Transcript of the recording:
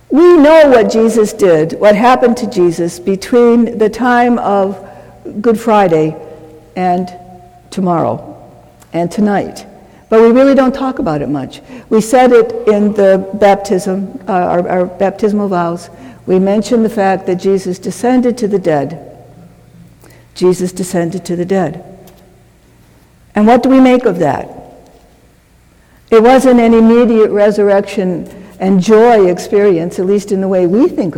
We know what Jesus did, what happened to Jesus between the time of Good Friday and tomorrow and tonight. But we really don't talk about it much. We said it in the baptism, our baptismal vows. We mentioned the fact that Jesus descended to the dead. Jesus descended to the dead. And what do we make of that? It wasn't an immediate resurrection and joy experience, at least in the way we think